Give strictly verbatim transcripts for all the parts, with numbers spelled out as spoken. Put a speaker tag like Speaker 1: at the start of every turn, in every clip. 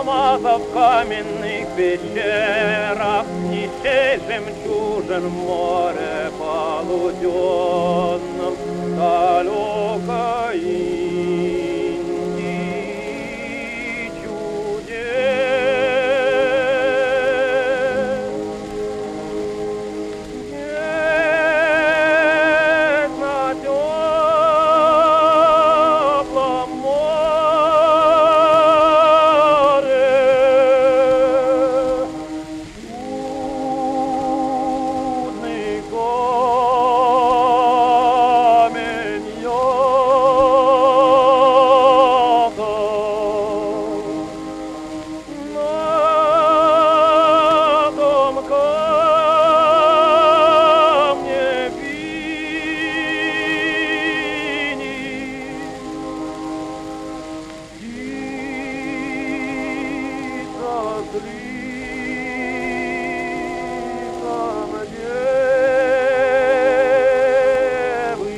Speaker 1: алмазов в каменных пещерах, нищей жемчужин море полуденном, далекой Индии чудес. Здесь на теплом море чудный камень яков. На том камне синий птица с ликом девы.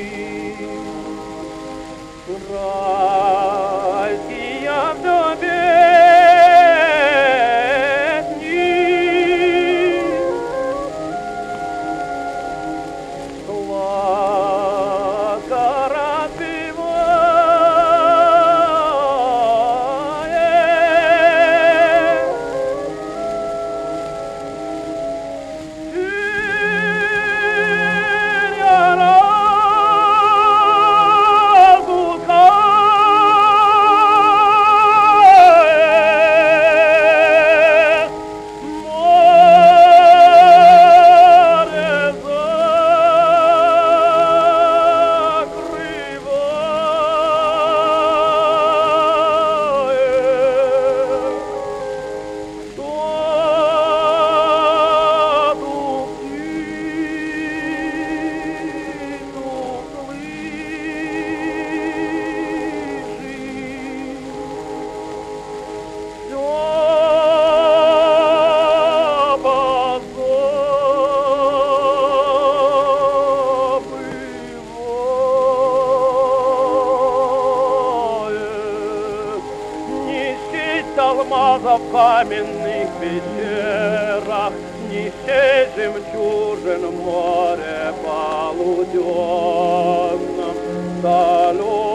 Speaker 1: Райские все песни, сладко распевает. Теперь я разлукаюсь, море закрывает. Кто-то птицу слышит, всё позабывает. Нищить алмазов в каменных пещерах, нищей жемчужин море полуденном, далеком